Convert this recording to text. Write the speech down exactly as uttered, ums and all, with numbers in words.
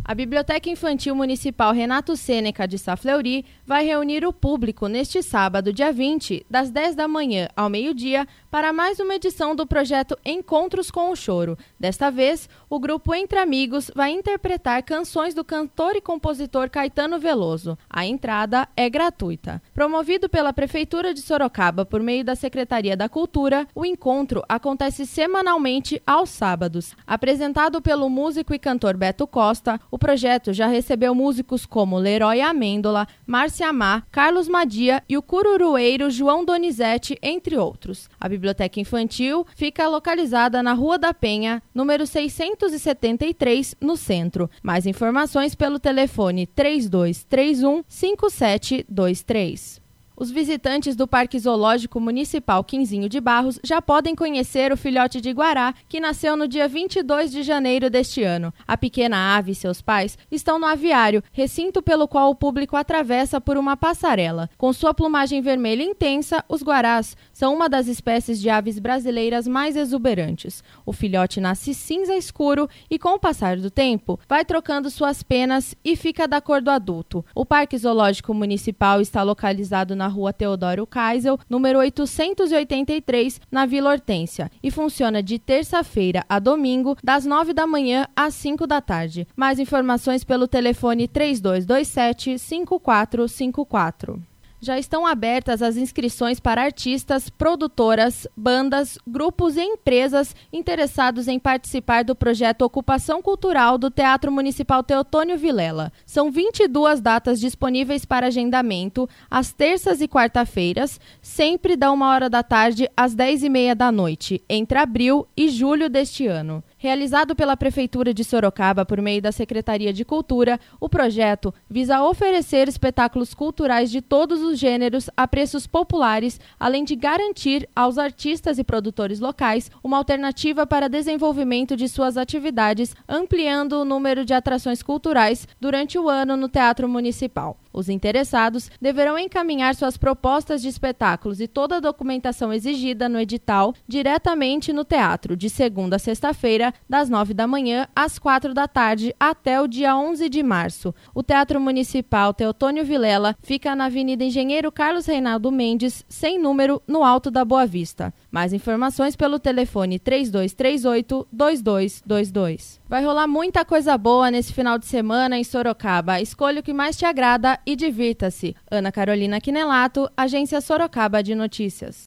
A Biblioteca Infantil Municipal Renato Sêneca de Safleury vai reunir o público neste sábado, dia vinte, das dez da manhã ao meio-dia, para mais uma edição do projeto Encontros com o Choro. Desta vez, o grupo Entre Amigos vai interpretar canções do cantor e compositor Caetano Veloso. A entrada é gratuita. Promovido pela Prefeitura de Sorocaba por meio da Secretaria da Cultura, o encontro acontece semanalmente aos sábados. Apresentado pelo músico e cantor Beto Costa, o projeto já recebeu músicos como Leroy Amêndola, Márcia Amar, Carlos Madia e o cururueiro João Donizete, entre outros. A Biblioteca Infantil fica localizada na Rua da Penha, número seiscentos e setenta e três, no centro. Mais informações pelo telefone três dois três um, cinco sete dois três. Os visitantes do Parque Zoológico Municipal Quinzinho de Barros já podem conhecer o filhote de guará, que nasceu no dia vinte e dois de janeiro deste ano. A pequena ave e seus pais estão no aviário, recinto pelo qual o público atravessa por uma passarela. Com sua plumagem vermelha intensa, os guarás são uma das espécies de aves brasileiras mais exuberantes. O filhote nasce cinza escuro e, com o passar do tempo, vai trocando suas penas e fica da cor do adulto. O Parque Zoológico Municipal está localizado na Rua Teodoro Kaisel, número oitocentos e oitenta e três, na Vila Hortência, e funciona de terça-feira a domingo, das nove da manhã às cinco da tarde. Mais informações pelo telefone três dois dois sete, cinco quatro cinco quatro. Já estão abertas as inscrições para artistas, produtoras, bandas, grupos e empresas interessados em participar do projeto Ocupação Cultural do Teatro Municipal Teotônio Vilela. São vinte e duas datas disponíveis para agendamento, às terças e quarta-feiras, sempre da uma hora da tarde às dez e meia da noite, entre abril e julho deste ano. Realizado pela Prefeitura de Sorocaba por meio da Secretaria de Cultura, o projeto visa oferecer espetáculos culturais de todos os gêneros a preços populares, além de garantir aos artistas e produtores locais uma alternativa para desenvolvimento de suas atividades, ampliando o número de atrações culturais durante o ano no Teatro Municipal. Os interessados deverão encaminhar suas propostas de espetáculos e toda a documentação exigida no edital diretamente no teatro, de segunda a sexta-feira, das nove da manhã às quatro da tarde, até o dia onze de março. O Teatro Municipal Teotônio Vilela fica na Avenida Engenheiro Carlos Reinaldo Mendes, sem número, no Alto da Boa Vista. Mais informações pelo telefone três dois três oito, dois dois dois dois. Vai rolar muita coisa boa nesse final de semana em Sorocaba. Escolha o que mais te agrada e divirta-se. Ana Carolina Quinelato, Agência Sorocaba de Notícias.